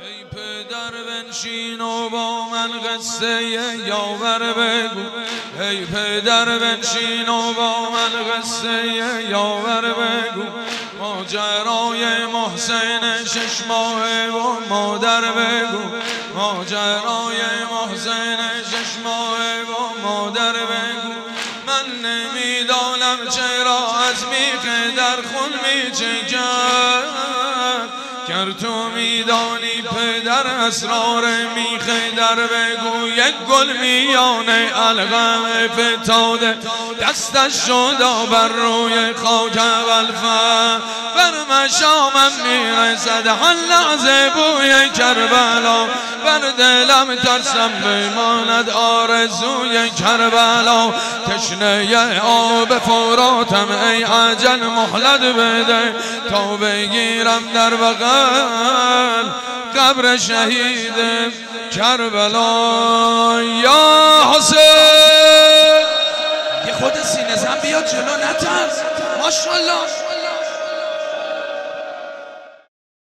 ای پدر بنشین و با من قصه یاور بگو، ای پدر بنشین و با من قصه یاور بگو. ماجرای محسن 6 ماهه و مادر بگو، ماجرای محسن 6 ماهه و مادر بگو. من نمیدانم چرا از میخ در خون میچکد، گر تو میدانی پدر اسرار میخ در بگو. یک گل میانه علقم فتاده دستش شد بر روی خاک والفن، بر مشامم میرسد هر لحظه بوی کربلا، بر دلم ترسم بماند آرزوی کربلا. تشنه آب فراتم ای اجل مهلت بده، تا بگیرم در بغل قبر شهید کربلا. یا حسین یه خود سینه زن بیاد جلو نترس. ماشاءالله